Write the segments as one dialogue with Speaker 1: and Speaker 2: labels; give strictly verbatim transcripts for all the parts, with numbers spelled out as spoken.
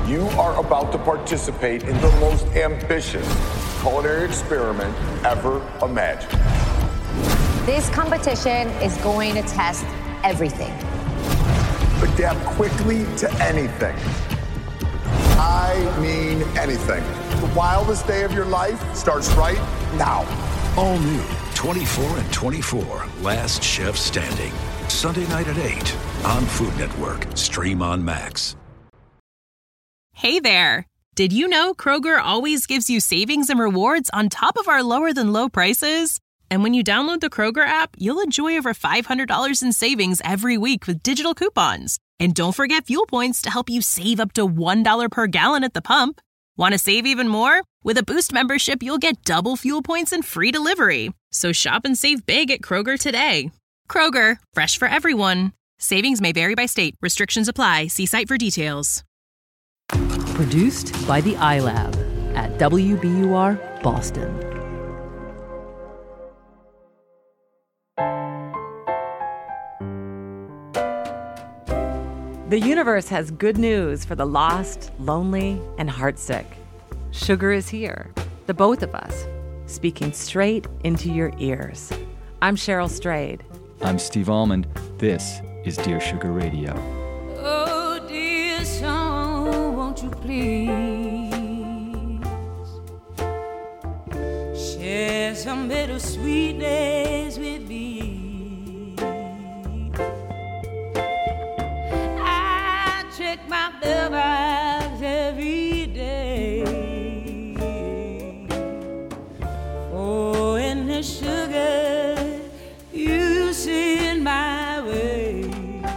Speaker 1: You are about to participate in the most ambitious culinary experiment ever imagined.
Speaker 2: This competition is going to test everything.
Speaker 1: Adapt quickly to anything. I mean anything. The wildest day of your life starts right now.
Speaker 3: All new twenty-four and twenty-four, Last Chef Standing. Sunday night at eight on Food Network. Stream on Max.
Speaker 4: Hey there. Did you know Kroger always gives you savings and rewards on top of our lower than low prices? And when you download the Kroger app, you'll enjoy over five hundred dollars in savings every week with digital coupons. And don't forget fuel points to help you save up to one dollar per gallon at the pump. Want to save even more? With a Boost membership, you'll get double fuel points and free delivery. So shop and save big at Kroger today. Kroger, fresh for everyone. Savings may vary by state. Restrictions apply. See site for details.
Speaker 5: Produced by the iLab at W B U R Boston. The universe has good news for the lost, lonely, and heartsick. Sugar is here, the both of us, speaking straight into your ears. I'm Cheryl Strayed.
Speaker 6: I'm Steve Almond. This is Dear Sugar Radio.
Speaker 7: Oh, dear song, won't you please share some bittersweet days with me? My bell vibes every day. Oh, and the sugar you send my way.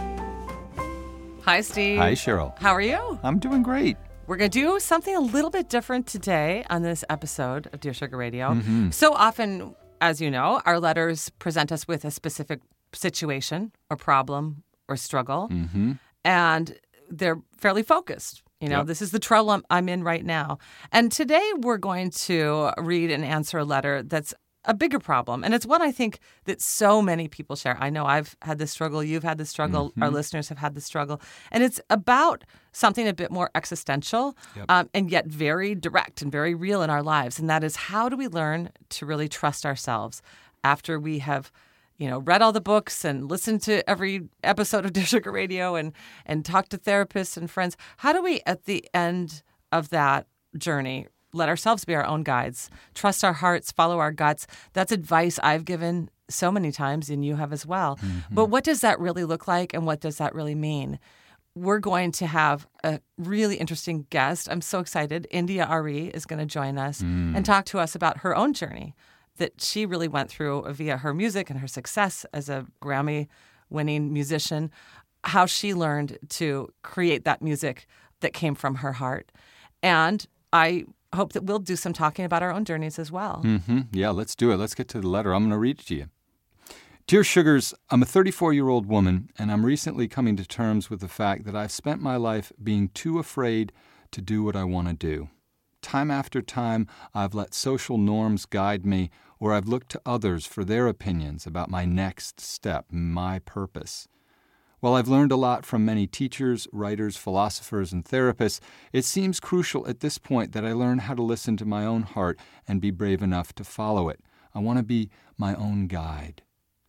Speaker 5: Hi, Steve.
Speaker 6: Hi, Cheryl.
Speaker 5: How are you?
Speaker 6: I'm doing great.
Speaker 5: We're going to do something a little bit different today on this episode of Dear Sugar Radio.
Speaker 6: Mm-hmm.
Speaker 5: So often, as you know, our letters present us with a specific situation or problem or struggle.
Speaker 6: Mm-hmm.
Speaker 5: And they're fairly focused. You know,
Speaker 6: Yep.
Speaker 5: This is the trouble I'm, I'm in right now. And today we're going to read and answer a letter that's a bigger problem. And it's one I think that so many people share. I know I've had this struggle. You've had this struggle.
Speaker 6: Mm-hmm.
Speaker 5: Our listeners have had this struggle. And it's about something a bit more existential
Speaker 6: Yep.
Speaker 5: um, and yet very direct and very real in our lives. And that is, how do we learn to really trust ourselves after we have you know, read all the books and listened to every episode of Dear Sugar Radio and, and talked to therapists and friends? How do we, at the end of that journey, let ourselves be our own guides, trust our hearts, follow our guts? That's advice I've given so many times, and you have as well. Mm-hmm. But what does that really look like, and what does that really mean? We're going to have a really interesting guest. I'm so excited. India Arie is going to join us mm. and talk to us about her own journey that she really went through via her music and her success as a Grammy-winning musician, how she learned to create that music that came from her heart. And I hope that we'll do some talking about our own journeys as well.
Speaker 6: Mm-hmm. Yeah, let's do it. Let's get to the letter. I'm going to read it to you. Dear Sugars, I'm a thirty-four-year-old woman, and I'm recently coming to terms with the fact that I've spent my life being too afraid to do what I want to do. Time after time, I've let social norms guide me, or I've looked to others for their opinions about my next step, my purpose. While I've learned a lot from many teachers, writers, philosophers, and therapists, it seems crucial at this point that I learn how to listen to my own heart and be brave enough to follow it. I want to be my own guide.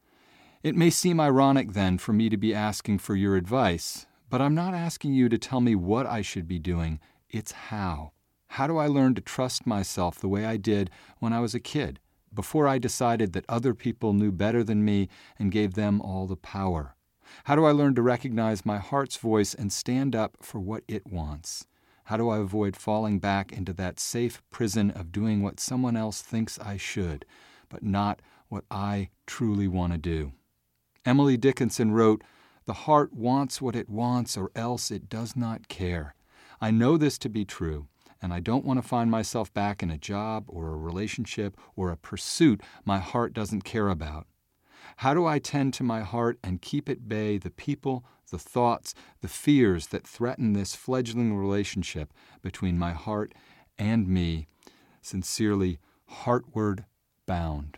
Speaker 6: It may seem ironic, then, for me to be asking for your advice, but I'm not asking you to tell me what I should be doing. It's how. How do I learn to trust myself the way I did when I was a kid, before I decided that other people knew better than me and gave them all the power? How do I learn to recognize my heart's voice and stand up for what it wants? How do I avoid falling back into that safe prison of doing what someone else thinks I should, but not what I truly want to do? Emily Dickinson wrote, "The heart wants what it wants, or else it does not care. I know this to be true, and I don't want to find myself back in a job or a relationship or a pursuit my heart doesn't care about. How do I tend to my heart and keep at bay the people, the thoughts, the fears that threaten this fledgling relationship between my heart and me? Sincerely, Heartward Bound."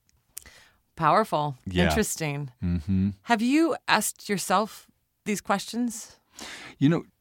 Speaker 5: Powerful.
Speaker 6: Yeah.
Speaker 5: Interesting.
Speaker 6: Mm-hmm.
Speaker 5: Have you asked yourself these questions?
Speaker 6: You know,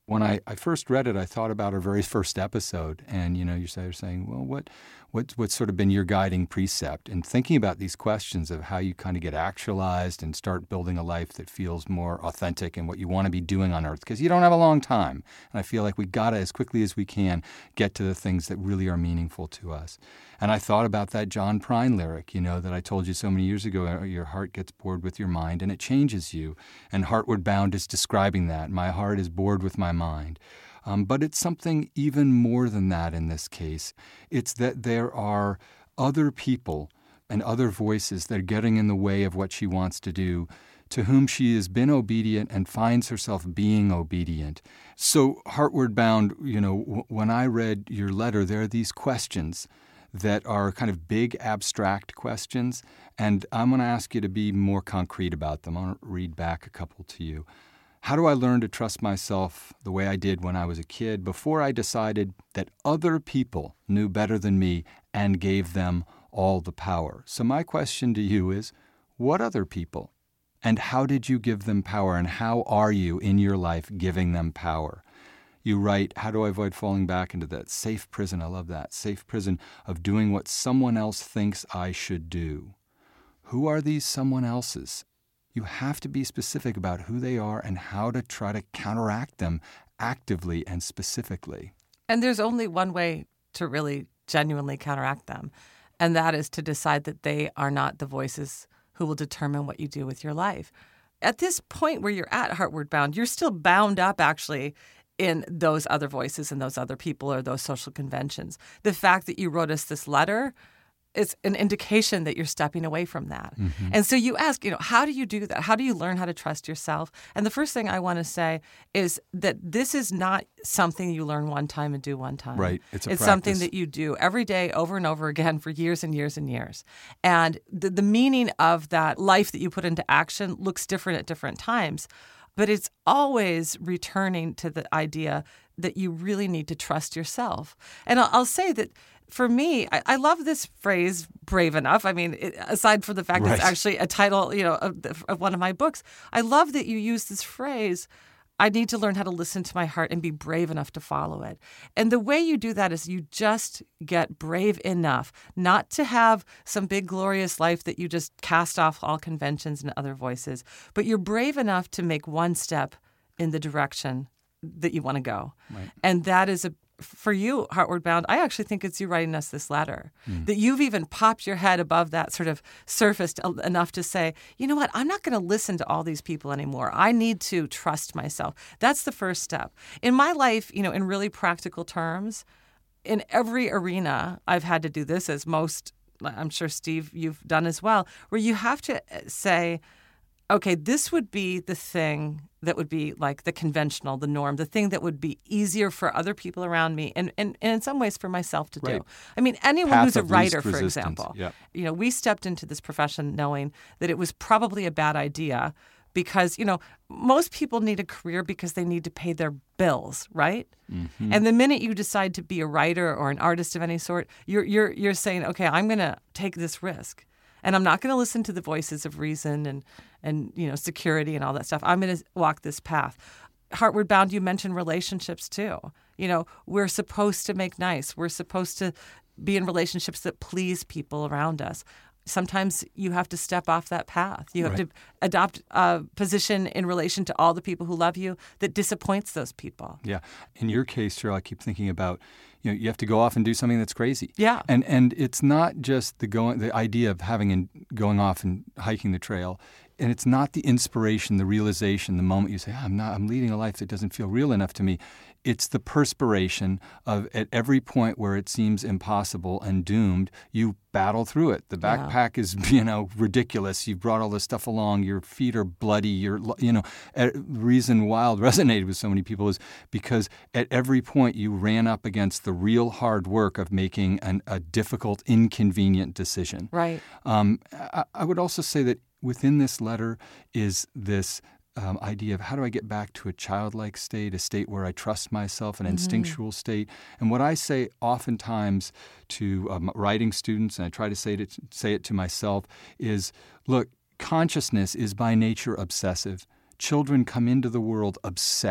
Speaker 6: When I, I first read it, I thought about our very first episode. And, you know, you're saying, well, what, what, what's sort of been your guiding precept? And thinking about these questions of how you kind of get actualized and start building a life that feels more authentic and what you want to be doing on earth. Because you don't have a long time. And I feel like we got to, as quickly as we can, get to the things that really are meaningful to us. And I thought about that John Prine lyric, you know, that I told you so many years ago, your heart gets bored with your mind and it changes you. And Heartward Bound is describing that. My heart is bored with my mind. Um, but it's something even more than that in this case. It's that there are other people and other voices that are getting in the way of what she wants to do, to whom she has been obedient and finds herself being obedient. So Heartward Bound, you know, w- when I read your letter, there are these questions that are kind of big, abstract questions, and I'm going to ask you to be more concrete about them. I'm going to read back a couple to you. How do I learn to trust myself the way I did when I was a kid before I decided that other people knew better than me and gave them all the power? So my question to you is, what other people? And how did you give them power? And how are you in your life giving them power? You write, how do I avoid falling back into that safe prison? I love that. Safe prison of doing what someone else thinks I should do. Who are these someone else's? You have to be specific about who they are and how to try to counteract them actively and specifically.
Speaker 5: And there's only one way to really genuinely counteract them, and that is to decide that they are not the voices who will determine what you do with your life. At this point where you're at, Heartward Bound, you're still bound up actually in those other voices and those other people or those social conventions. The fact that you wrote us this letter is an indication that you're stepping away from that. Mm-hmm. And so you ask, you know, how do you do that? How do you learn how to trust yourself? And the first thing I want to say is that this is not something you learn one time and do one time.
Speaker 6: Right. It's a
Speaker 5: It's
Speaker 6: practice.
Speaker 5: something that you do every day over and over again for years and years and years. And the, the meaning of that life that you put into action looks different at different times. But it's always returning to the idea that you really need to trust yourself. And I'll, I'll say that for me, I, I love this phrase, brave enough. I mean, it, aside from the fact
Speaker 6: Right.
Speaker 5: that it's actually a title, you know, of, the, of one of my books, I love that you use this phrase, I need to learn how to listen to my heart and be brave enough to follow it. And the way you do that is you just get brave enough not to have some big glorious life that you just cast off all conventions and other voices, but you're brave enough to make one step in the direction that you want to go. Right. And that is a for you, Heartward Bound, I actually think it's you writing us this letter, mm. that you've even popped your head above that sort of surface to, enough to say, you know what, I'm not going to listen to all these people anymore. I need to trust myself. That's the first step. In my life, you know, in really practical terms, in every arena, I've had to do this, as most, I'm sure, Steve, you've done as well, where you have to say, okay, this would be the thing that would be like the conventional, the norm, the thing that would be easier for other people around me and, and, and in some ways for myself to
Speaker 6: right.
Speaker 5: do. I mean, anyone
Speaker 6: Path
Speaker 5: who's a
Speaker 6: of
Speaker 5: writer,
Speaker 6: least
Speaker 5: for
Speaker 6: resistance.
Speaker 5: example,
Speaker 6: Yep.
Speaker 5: you know, we stepped into this profession knowing that it was probably a bad idea because, you know, most people need a career because they need to pay their bills, right? Mm-hmm. And the minute you decide to be a writer or an artist of any sort, you're you're you're saying, okay, I'm going to take this risk. And I'm not going to listen to the voices of reason and, and you know, security and all that stuff. I'm going to walk this path. Heartward Bound, you mentioned relationships too. You know, we're supposed to make nice. We're supposed to be in relationships that please people around us. Sometimes you have to step off that path. You have
Speaker 6: right.
Speaker 5: to adopt a position in relation to all the people who love you that disappoints those people.
Speaker 6: Yeah. In your case, Cheryl, I keep thinking about, you know, you have to go off and do something that's crazy.
Speaker 5: Yeah.
Speaker 6: And and it's not just the going, the idea of having and going off and hiking the trail. And it's not the inspiration, the realization, the moment you say, oh, I'm not, I'm leading a life that doesn't feel real enough to me. It's the perspiration of at every point where it seems impossible and doomed, you battle through it. The backpack yeah. is, you know, ridiculous. You've brought all this stuff along. Your feet are bloody. You're, you know, the reason Wild resonated with so many people is because at every point you ran up against the real hard work of making an, a difficult, inconvenient decision.
Speaker 5: Right.
Speaker 6: Um, I, I would also say that within this letter is this um, idea of how do I get back to a childlike state, a state where I trust myself, an mm-hmm. instinctual state. And what I say oftentimes to um, writing students, and I try to say it, say it to myself, is, look, consciousness is by nature obsessive. Children come into the world obsessed.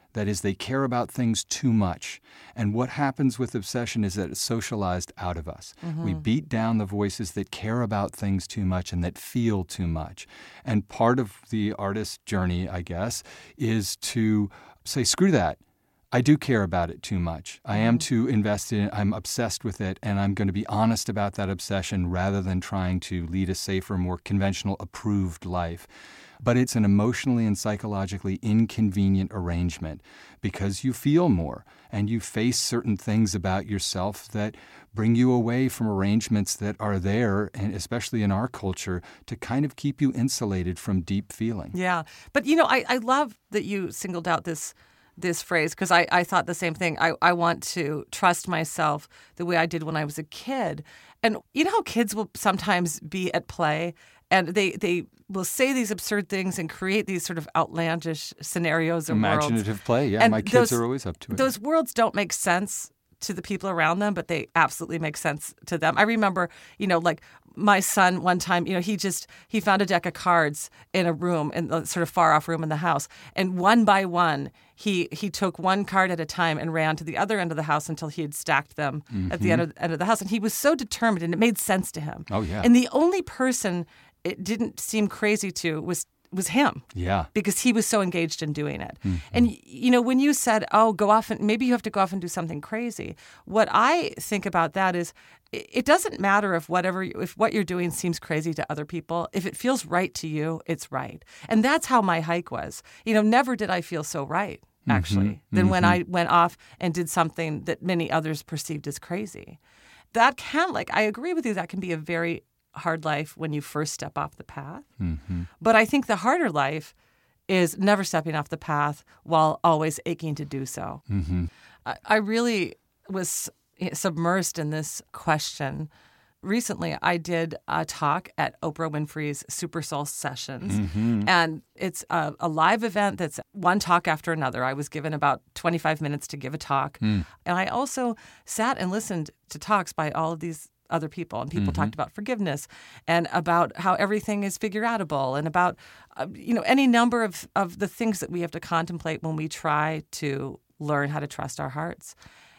Speaker 6: That is, they care about things too much. And what happens with obsession is that it's socialized out of us. Mm-hmm. We beat down the voices that care about things too much and that feel too much. And part of the artist's journey, I guess, is to say, screw that. I do care about it too much. I am too invested in it. I'm obsessed with it, and I'm going to be honest about that obsession rather than trying to lead a safer, more conventional, approved life. But it's an emotionally and psychologically inconvenient arrangement because you feel more and you face certain things about yourself that bring you away from arrangements that are there, and especially in our culture, to kind of keep you insulated from deep feeling.
Speaker 5: Yeah. But, you know, I, I love that you singled out this this phrase because I, I thought the same thing. I, I want to trust myself the way I did when I was a kid. And you know how kids will sometimes be at play and they, they will say these absurd things and create these sort of outlandish scenarios or
Speaker 6: Imaginative
Speaker 5: worlds.
Speaker 6: play, yeah.
Speaker 5: And
Speaker 6: my kids
Speaker 5: those,
Speaker 6: are always up to it.
Speaker 5: Those worlds don't make sense to the people around them, but they absolutely make sense to them. I remember, you know, like my son one time, you know, he just, he found a deck of cards in a room, in a sort of far off room in the house. And one by one, he he took one card at a time and ran to the other end of the house until he had stacked them mm-hmm. at the end of, end of the house. And he was so determined and it made sense to him.
Speaker 6: Oh, yeah.
Speaker 5: And the only person it didn't seem crazy to was was him.
Speaker 6: Yeah.
Speaker 5: Because he was so engaged in doing it.
Speaker 6: Mm-hmm.
Speaker 5: And, you know, when you said, oh, go off and maybe you have to go off and do something crazy, what I think about that is it doesn't matter if whatever, if what you're doing seems crazy to other people. If it feels right to you, it's right. And that's how my hike was. You know, never did I feel so right, actually,
Speaker 6: mm-hmm.
Speaker 5: than
Speaker 6: mm-hmm.
Speaker 5: when I went off and did something that many others perceived as crazy. That can, like, I agree with you, that can be a very hard life when you first step off the path.
Speaker 6: Mm-hmm.
Speaker 5: But I think the harder life is never stepping off the path while always aching to do so.
Speaker 6: Mm-hmm.
Speaker 5: I, I really was submersed in this question. Recently, I did a talk at Oprah Winfrey's Super Soul Sessions,
Speaker 6: mm-hmm.
Speaker 5: and it's a, a live event that's one talk after another. I was given about twenty-five minutes to give a talk,
Speaker 6: mm.
Speaker 5: and I also sat and listened to talks by all of these other people, and people
Speaker 6: mm-hmm.
Speaker 5: talked about forgiveness and about how everything is figure-outable and about, uh, you know, any number of, of the things that we have to contemplate when we try to learn how to trust our hearts.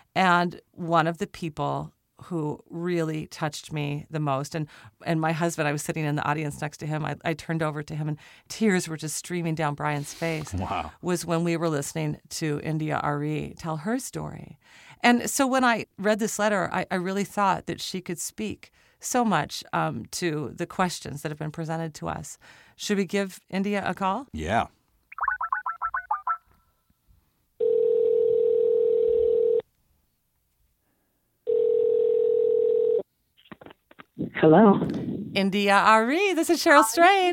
Speaker 5: And one of the people who really touched me the most, and, and my husband, I was sitting in the audience next to him, I, I turned over to him and tears were just streaming down Brian's face,
Speaker 6: wow.
Speaker 5: was when we were listening to India Arie tell her story. And so when I read this letter, I, I really thought that she could speak so much um, to the questions that have been presented to us. Should we give India a call?
Speaker 6: Yeah.
Speaker 8: Hello.
Speaker 5: India Arie, this is Cheryl Strayed.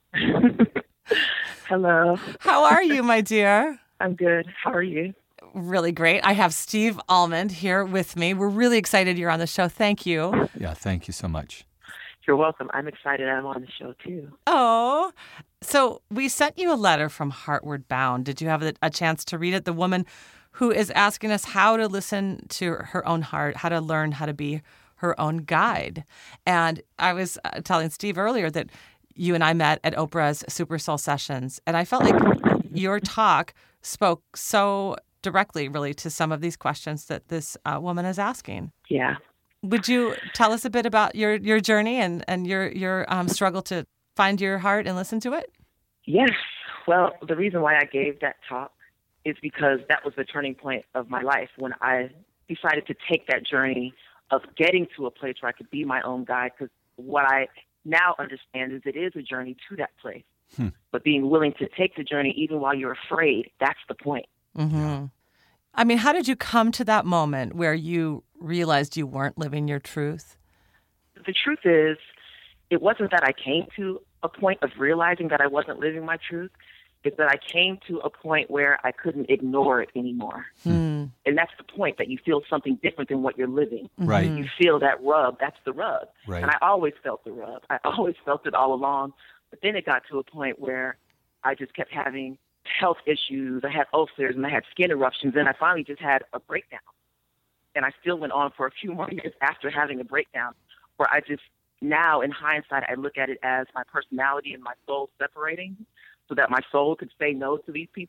Speaker 8: Hello.
Speaker 5: How are you, my dear?
Speaker 8: I'm good. How are you?
Speaker 5: Really great. I have Steve Almond here with me. We're really excited you're on the show. Thank you.
Speaker 6: Yeah, thank you so much.
Speaker 8: You're welcome. I'm excited I'm on the show, too.
Speaker 5: Oh, so we sent you a letter from Heartward Bound. Did you have a chance to read it? The woman who is asking us how to listen to her own heart, how to learn how to be her own guide. And I was uh, telling Steve earlier that you and I met at Oprah's Super Soul Sessions, and I felt like your talk spoke so directly, really, to some of these questions that this uh, woman is asking.
Speaker 8: Yeah.
Speaker 5: Would you tell us a bit about your, your journey and, and your, your um, struggle to find your heart and listen to it?
Speaker 8: Yes. Well, the reason why I gave that talk is because that was the turning point of my life when I decided to take that journey of getting to a place where I could be my own guide. Because what I now understand is it is a journey to that place. Hmm. But being willing to take the journey even while you're afraid, that's the point.
Speaker 5: Mm-hmm. I mean, how did you come to that moment where you realized you weren't living your truth?
Speaker 8: The truth is, it wasn't that I came to a point of realizing that I wasn't living my truth. It's that I came to a point where I couldn't ignore it anymore.
Speaker 5: Mm.
Speaker 8: And that's the point, that you feel something different than what you're living.
Speaker 6: Right.
Speaker 8: You feel that rub. That's the rub.
Speaker 6: Right.
Speaker 8: And I always felt the rub. I always felt it all along. But then it got to a point where I just kept having health issues. I had ulcers and I had skin eruptions. And I finally just had a breakdown. And I still went on for a few more years after having a breakdown, where I just, now in hindsight, I look at it as my personality and my soul separating, so that my soul could say no to these people.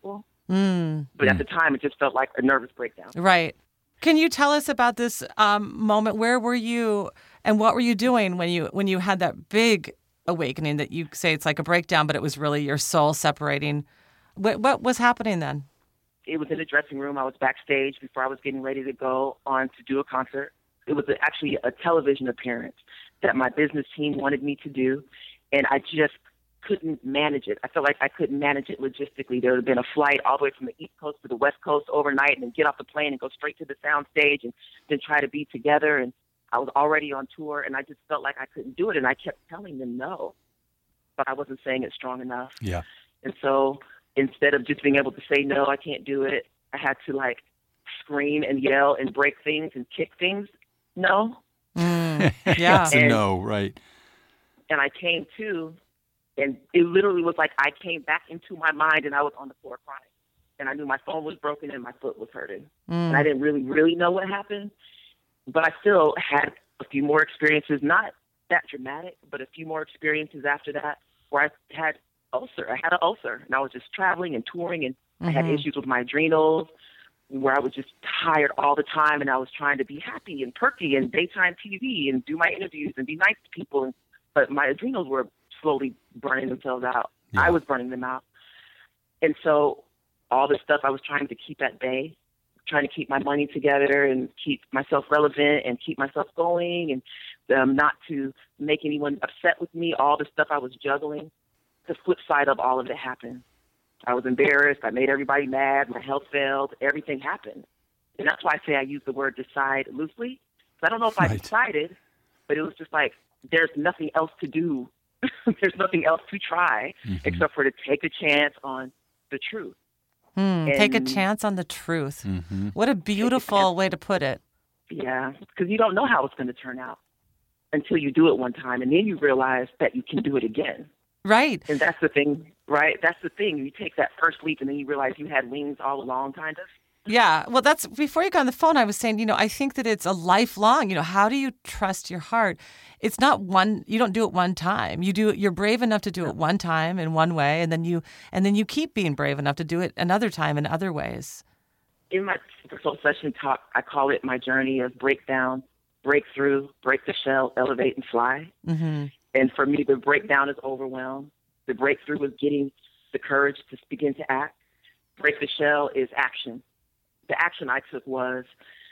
Speaker 5: Mm.
Speaker 8: But at the time, it just felt like a nervous breakdown.
Speaker 5: Right. Can you tell us about this um, moment? Where were you and what were you doing when you when you had that big awakening that you say it's like a breakdown, but it was really your soul separating? What, what was happening then?
Speaker 8: It was in the dressing room. I was backstage before I was getting ready to go on to do a concert. It was actually a television appearance that my business team wanted me to do, and I just couldn't manage it. I felt like I couldn't manage it logistically. There would have been a flight all the way from the East Coast to the West Coast overnight, and then get off the plane and go straight to the sound stage and then try to be together. And I was already on tour, and I just felt like I couldn't do it, and I kept telling them no, but I wasn't saying it strong enough.
Speaker 6: Yeah.
Speaker 8: And so instead of just being able to say, no, I can't do it, I had to like scream and yell and break things and kick things. No.
Speaker 5: Mm, yeah.
Speaker 6: It's a no, right.
Speaker 8: And I came to, and it literally was like I came back into my mind and I was on the floor crying. And I knew my phone was broken and my foot was hurting.
Speaker 5: Mm.
Speaker 8: And I didn't really, really know what happened. But I still had a few more experiences, not that dramatic, but a few more experiences after that where I had ulcer. I had an ulcer, and I was just traveling and touring, and mm-hmm. I had issues with my adrenals, where I was just tired all the time, and I was trying to be happy and perky and daytime T V and do my interviews and be nice to people, and, but my adrenals were slowly burning themselves out. Yeah. I was burning them out. And so all this stuff I was trying to keep at bay, trying to keep my money together and keep myself relevant and keep myself going and um, not to make anyone upset with me, all the stuff I was juggling. The flip side of all of it happened. I was embarrassed. I made everybody mad. My health failed. Everything happened. And that's why I say I use the word decide loosely. I don't know if right. I decided, but it was just like, there's nothing else to do. There's nothing else to try mm-hmm. except for to take a chance on the truth.
Speaker 5: Mm, take a chance on the truth. Mm-hmm. What a beautiful way to put it.
Speaker 8: Yeah, because you don't know how it's going to turn out until you do it one time, and then you realize that you can do it again.
Speaker 5: Right.
Speaker 8: And that's the thing, right? That's the thing. You take that first leap, and then you realize you had wings all along, kind of.
Speaker 5: Yeah. Well, that's before you got on the phone, I was saying, you know, I think that it's a lifelong, you know, how do you trust your heart? It's not one, you don't do it one time. You do it, you're brave enough to do it one time in one way, and then you, and then you keep being brave enough to do it another time in other ways.
Speaker 8: In my Soul Session talk, I call it my journey of breakdown, breakthrough, break the shell, elevate, and fly. Mm-hmm. And for me, the breakdown is overwhelm. The breakthrough is getting the courage to begin to act. Break the shell is action. The action I took was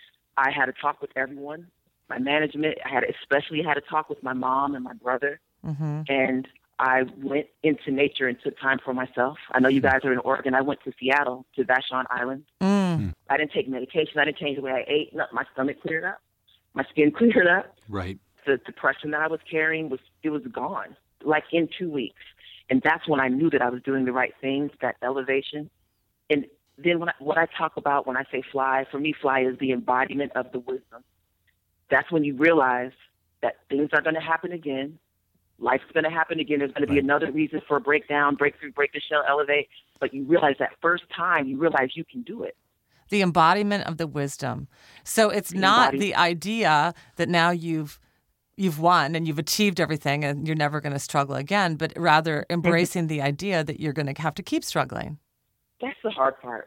Speaker 8: I had a talk with everyone, my management. I had especially had a talk with my mom and my brother. Mm-hmm. And I went into nature and took time for myself. I know you guys are in Oregon. I went to Seattle, to Vashon Island. Mm. I didn't take medication. I didn't change the way I ate. No, my stomach cleared up. My skin cleared up.
Speaker 6: Right.
Speaker 8: The depression that I was carrying, was it was gone, like in two weeks. And that's when I knew that I was doing the right things, that elevation. And then when I, what I talk about when I say fly, for me, fly is the embodiment of the wisdom. That's when you realize that things are going to happen again. Life's going to happen again. There's going to be
Speaker 6: right.
Speaker 8: another reason for a breakdown, breakthrough, break the shell, elevate. But you realize that first time, you realize you can do it.
Speaker 5: The embodiment of the wisdom. So it's
Speaker 8: the
Speaker 5: not
Speaker 8: embodiment.
Speaker 5: the idea that now you've you've won and you've achieved everything and you're never going to struggle again, but rather embracing the idea that you're going to have to keep struggling.
Speaker 8: That's the hard part.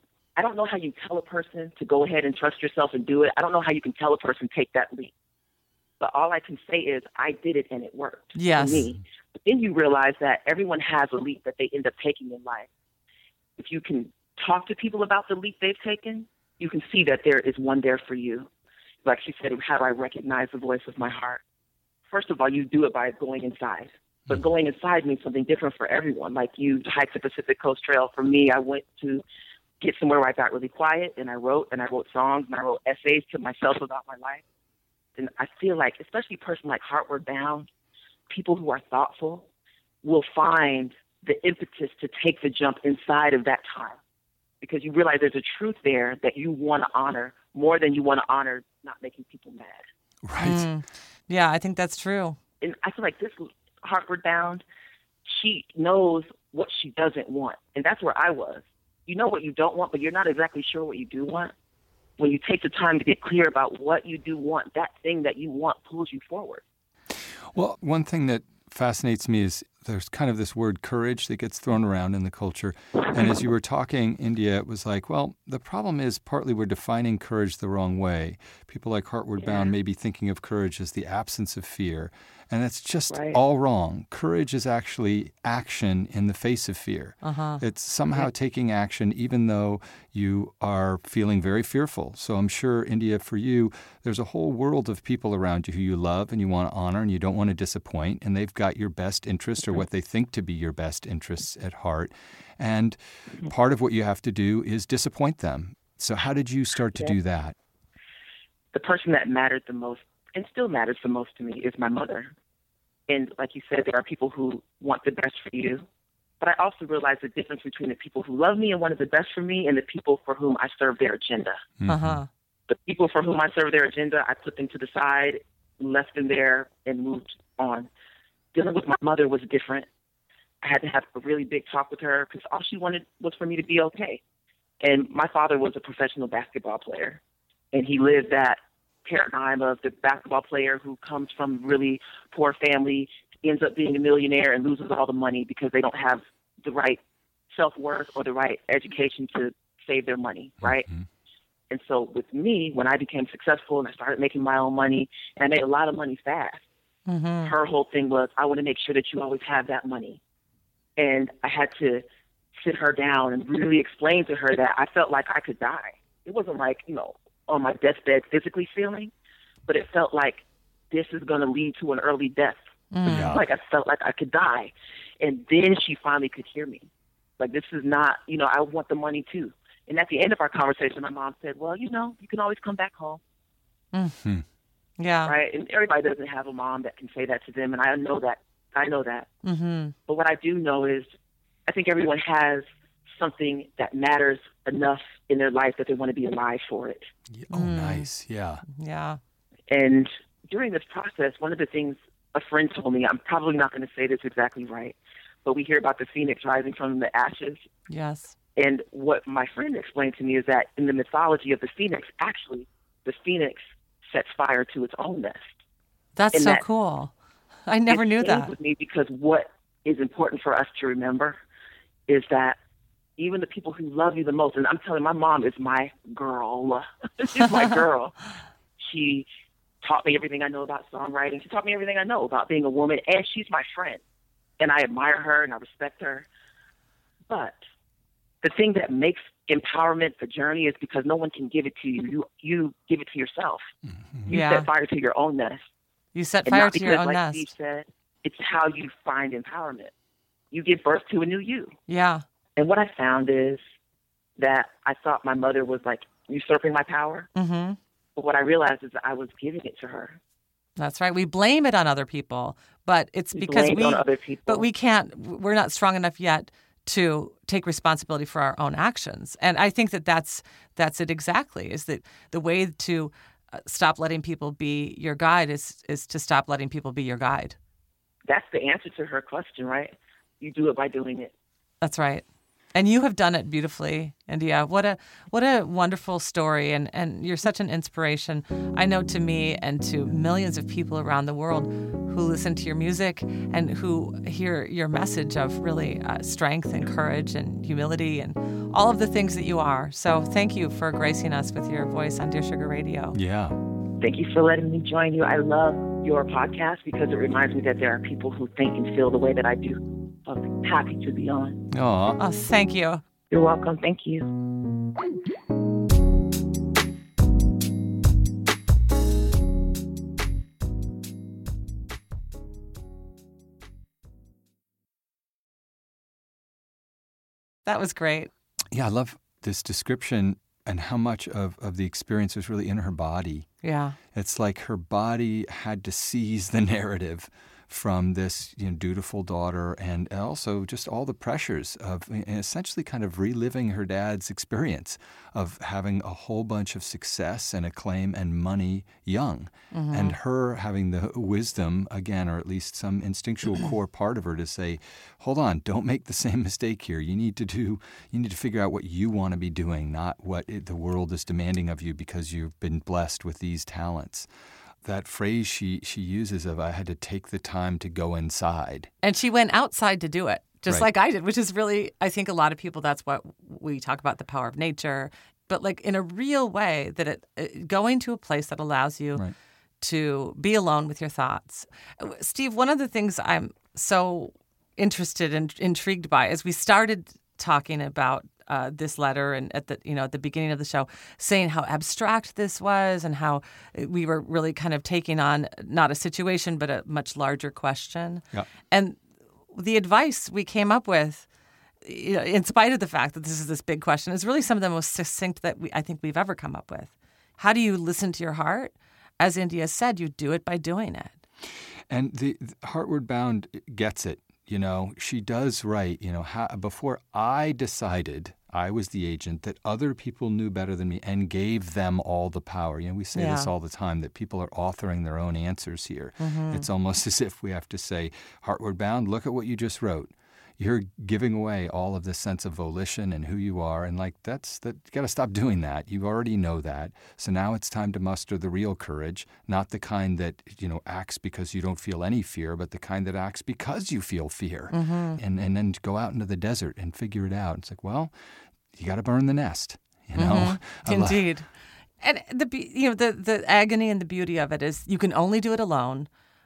Speaker 8: I don't know how you tell a person to go ahead and trust yourself and do it. I don't know how you can tell a person take that leap. But all I can say is I did it and it worked
Speaker 5: yes.
Speaker 8: for me. But then you realize that everyone has a leap that they end up taking in life. If you can talk to people about the leap they've taken, you can see that there is one there for you. Like she said, how do I recognize the voice of my heart? First of all, you do it by going inside. But going inside means something different for everyone. Like you hiked the Pacific Coast Trail. For me, I went to get somewhere where I got really quiet, and I wrote, and I wrote songs, and I wrote essays to myself about my life. And I feel like, especially a person like Heartward Bound, people who are thoughtful will find the impetus to take the jump inside of that time. Because you realize there's a truth there that you want to honor more than you want to honor not making people mad.
Speaker 6: Right. Mm.
Speaker 5: Yeah, I think that's true.
Speaker 8: And I feel like this Heartward Bound, she knows what she doesn't want. And that's where I was. You know what you don't want, but you're not exactly sure what you do want. When you take the time to get clear about what you do want, that thing that you want pulls you forward.
Speaker 6: Well, one thing that fascinates me is there's kind of this word courage that gets thrown around in the culture. And as you were talking, India, it was like, well, the problem is partly we're defining courage the wrong way. People like Heartward
Speaker 8: Yeah.
Speaker 6: Bound may be thinking of courage as the absence of fear. And that's just
Speaker 8: Right.
Speaker 6: all wrong. Courage is actually action in the face of fear.
Speaker 5: Uh-huh.
Speaker 6: It's somehow taking action even though you are feeling very fearful. So I'm sure, India, for you, there's a whole world of people around you who you love and you want to honor and you don't want to disappoint. And they've got your best interest or what they think to be your best interests at heart. And part of what you have to do is disappoint them. So how did you start to
Speaker 8: Yeah.
Speaker 6: do that?
Speaker 8: The person that mattered the most and still matters the most to me is my mother. And like you said, there are people who want the best for you. But I also realize the difference between the people who love me and want the best for me and the people for whom I serve their agenda.
Speaker 5: Uh-huh.
Speaker 8: The people for whom I serve their agenda, I put them to the side, left them there, and moved on. Dealing with my mother was different. I had to have a really big talk with her because all she wanted was for me to be okay. And my father was a professional basketball player, and he lived that paradigm of the basketball player who comes from really poor family, ends up being a millionaire and loses all the money because they don't have the right self-worth or the right education to save their money, right?
Speaker 6: Mm-hmm.
Speaker 8: And so with me, when I became successful and I started making my own money, and I made a lot of money fast,
Speaker 5: Mm-hmm.
Speaker 8: her whole thing was, I want to make sure that you always have that money. And I had to sit her down and really explain to her that I felt like I could die. It wasn't like, you know, on my deathbed physically feeling, but it felt like this is going to lead to an early death.
Speaker 6: Yeah.
Speaker 8: Like I felt like I could die. And then she finally could hear me. Like, this is not, you know, I want the money too. And at the end of our conversation, my mom said, well, you know, you can always come back home.
Speaker 5: Mm. Yeah.
Speaker 8: Right? And everybody doesn't have a mom that can say that to them. And I know that. I know that.
Speaker 5: Mm-hmm.
Speaker 8: But what I do know is I think everyone has something that matters enough in their life that they want to be alive for it.
Speaker 6: Oh, nice. Yeah.
Speaker 5: Yeah.
Speaker 8: And during this process, one of the things a friend told me, I'm probably not going to say this exactly right, but we hear about the phoenix rising from the ashes.
Speaker 5: Yes.
Speaker 8: And what my friend explained to me is that in the mythology of the phoenix, actually, the phoenix sets fire to its own nest.
Speaker 5: That's
Speaker 8: And
Speaker 5: so
Speaker 8: that-
Speaker 5: cool. I never
Speaker 8: it
Speaker 5: knew
Speaker 8: stayed
Speaker 5: that.
Speaker 8: with me because what is important for us to remember is that even the people who love you the most, and I'm telling you, my mom is my girl. She's my girl. She taught me everything I know about songwriting. She taught me everything I know about being a woman, and she's my friend. And I admire her and I respect her. But the thing that makes empowerment a journey is because no one can give it to you. You you give it to yourself. You
Speaker 5: Yeah.
Speaker 8: set fire to your own nest.
Speaker 5: You set
Speaker 8: And
Speaker 5: fire
Speaker 8: not
Speaker 5: to
Speaker 8: because,
Speaker 5: your own
Speaker 8: like
Speaker 5: nest.
Speaker 8: Steve said, it's how you find empowerment. You give birth to a new you.
Speaker 5: Yeah.
Speaker 8: And what I found is that I thought my mother was like usurping my power.
Speaker 5: Mm-hmm.
Speaker 8: But what I realized is that I was giving it to her.
Speaker 5: That's right. We blame it on other people, but it's
Speaker 8: We
Speaker 5: because
Speaker 8: blame it
Speaker 5: we
Speaker 8: on other people.
Speaker 5: But we can't. We're not strong enough yet to take responsibility for our own actions. And I think that that's that's it exactly. Is that the way to uh, stop letting people be your guide is is to stop letting people be your guide.
Speaker 8: That's the answer to her question, right? You do it by doing it.
Speaker 5: That's right. And you have done it beautifully, India. What a what a wonderful story, and, and you're such an inspiration, I know, to me and to millions of people around the world who listen to your music and who hear your message of really uh, strength and courage and humility and all of the things that you are. So thank you for gracing us with your voice on Dear Sugar Radio.
Speaker 6: Yeah.
Speaker 8: Thank you for letting me join you. I love your podcast because it reminds me that there are people who think and feel the way that I do. I'm happy to be on.
Speaker 6: Aw.
Speaker 5: Oh, thank you.
Speaker 8: You're welcome. Thank you.
Speaker 5: That was great.
Speaker 6: Yeah, I love this description and how much of, of the experience was really in her body.
Speaker 5: Yeah.
Speaker 6: It's like her body had to seize the narrative from this, you know, dutiful daughter, and also just all the pressures of essentially kind of reliving her dad's experience of having a whole bunch of success and acclaim and money young,
Speaker 5: Mm-hmm.
Speaker 6: and her having the wisdom, again, or at least some instinctual core part of her to say, hold on, don't make the same mistake here. You need to do, you need to figure out what you want to be doing, not what it, the world is demanding of you because you've been blessed with these talents. that phrase she, she uses of I had to take the time to go inside.
Speaker 5: And she went outside to do it, just
Speaker 6: Right.
Speaker 5: like I did, which is really, I think a lot of people, that's what we talk about, the power of nature, but like in a real way that it, it going to a place that allows you
Speaker 6: Right.
Speaker 5: to be alone with your thoughts. Steve, one of the things I'm so interested and intrigued by as we started talking about uh, this letter and at the you know at the beginning of the show, saying how abstract this was and how we were really kind of taking on not a situation but a much larger question.
Speaker 6: Yeah.
Speaker 5: And the advice we came up with, you know, in spite of the fact that this is this big question, is really some of the most succinct that we, I think we've ever come up with. How do you listen to your heart? As India said, you do it by doing it.
Speaker 6: And the, the Heartward Bound gets it. You know, she does write, you know, how, before I decided, I was the agent, that other people knew better than me and gave them all the power. You know, we say
Speaker 5: Yeah.
Speaker 6: this all the time, that people are authoring their own answers here.
Speaker 5: Mm-hmm.
Speaker 6: It's almost as if we have to say, Heartward Bound, look at what you just wrote. You're giving away all of this sense of volition and who you are. And like, that's, that, you got to stop doing that. You already know that. So now it's time to muster the real courage, not the kind that, you know, acts because you don't feel any fear, but the kind that acts because you feel fear.
Speaker 5: Mm-hmm.
Speaker 6: And, and then go out into the desert and figure it out. It's like, well, you got to burn the nest, you know?
Speaker 5: Mm-hmm.
Speaker 6: I love-
Speaker 5: Indeed. And the be- you know the the agony and the beauty of it is you can only do it alone,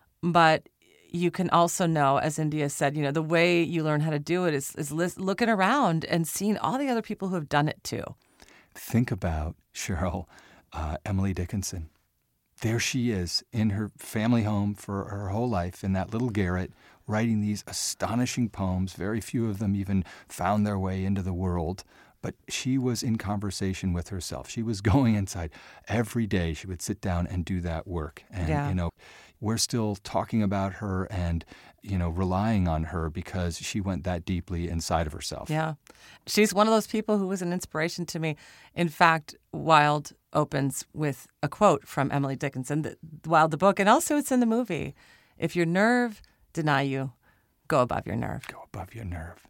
Speaker 5: but you can also know, as India said, you know, the way you learn how to do it is is lis- looking around and seeing all the other people who have done it too.
Speaker 6: Think about, Cheryl, uh, Emily Dickinson. There she is in her family home for her whole life in that little garret, writing these astonishing poems. Very few of them even found their way into the world. But she was in conversation with herself. She was going inside. Every day she would sit down and do that work. And,
Speaker 5: Yeah.
Speaker 6: you know, we're still talking about her and, you know, relying on her because she went that deeply inside of herself.
Speaker 5: Yeah. She's one of those people who was an inspiration to me. In fact, Wild opens with a quote from Emily Dickinson, the, Wild the book, and also it's in the movie. If your nerve deny you, go above your nerve.
Speaker 6: Go above your nerve.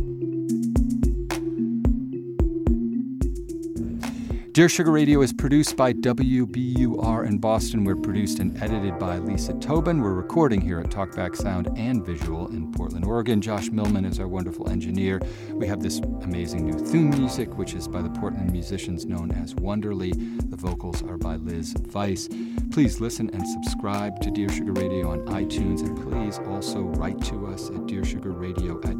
Speaker 6: Dear Sugar Radio is produced by W B U R in Boston. We're produced and edited by Lisa Tobin. We're recording here at Talkback Sound and Visual in Portland, Oregon. Josh Millman is our wonderful engineer. We have this amazing new theme music, which is by the Portland musicians known as Wonderly. The vocals are by Liz Weiss. Please listen and subscribe to Dear Sugar Radio on iTunes, and please also write to us at dearsugarradio at